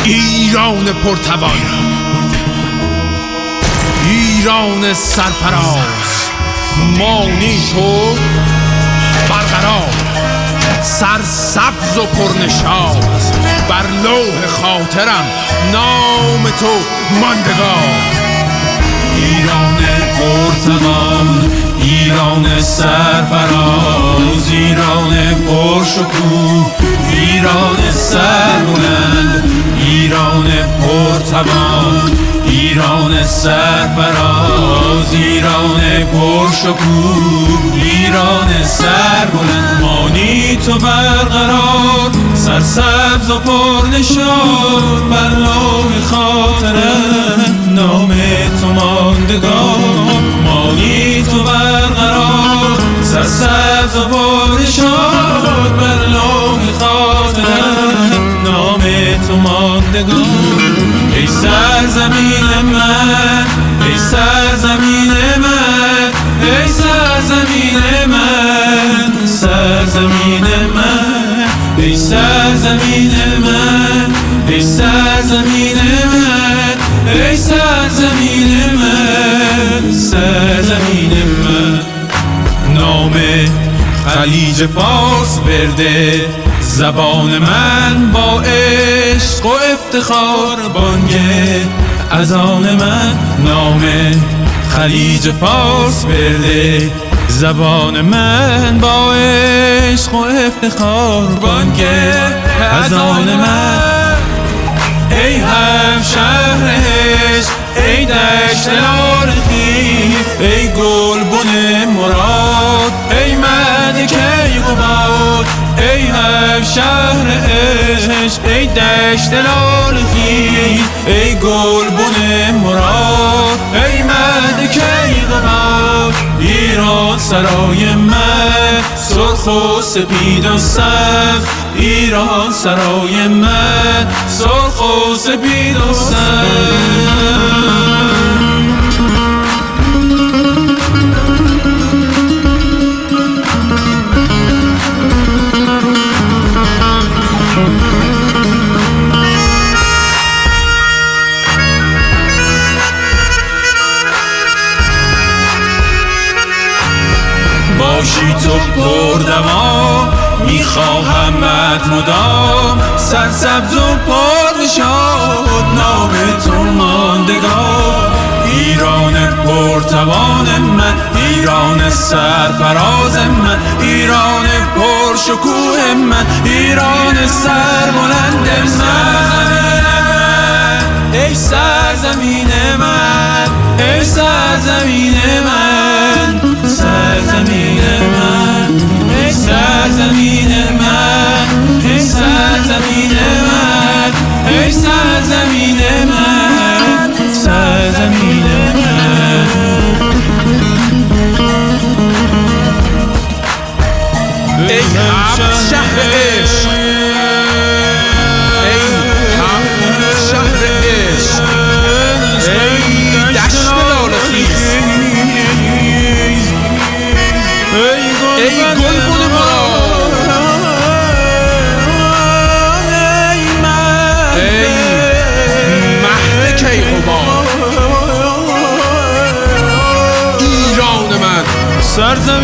ایران پرتوان، ایران سرفراز، مانی تو برقرار، سرسبز و پرنشاط، بر لوح خاطرم نام تو ماندگار. ایران پرتوان، ایران سرفراز، ایران پرشکوه، ایران سربلند، ایران پرتوان، ایران سرفراز، ایران پرشکوه، ایران سربلند. مانی تو برقرار، سرسبز و پرنشاط، بر لوح خاطرم نام تو ماندگار. مانی تو برقرار، سرسبز و پرنشاط، بر لوح خاطرم نام تو ماندگار. ای سرزمین من، ای سرزمین من، ای سرزمین من، سرزمین من، ای سرزمین من، ای سرزمین من، ای سرزمین من، سرزمین من. نام خلیج فارس ورده زبان من، با عشق و افتخار بانگ اذان من. نام خلیج فارس ورده زبان من، با عشق و افتخار بانگ اذان من. ای هم شهر عشق، ای دشت لالخی، ای گلبن مراد، ای مهد کیقباد. ای هم شهر عشق، ای دشت لالخی، ای گلبن مراد، ای مهد کیقباد. ایران سرای من، سرخ و سپید و سبز، ایران سرای من، سرخ و سپید و سبز. باشی تو پردوام، میخواهمت مدام، سرسبز و پرنشاط، نام تو ماندگار. ایران پرتوان من، ایران سرفراز من، ایران پرشکوه من، ایران سربلند من. ای سرزمین من، ای سرزمین من، سرزمین من، ای سرزمین من، ای سرزمین من، ای سرزمین من، سرزمین من. ای هفت شهر عشق، ای هفت شهر عشق، ای دشت لالخیز، ای گلبن مراد، ای مهد کیقباد. ایران من، سرزمین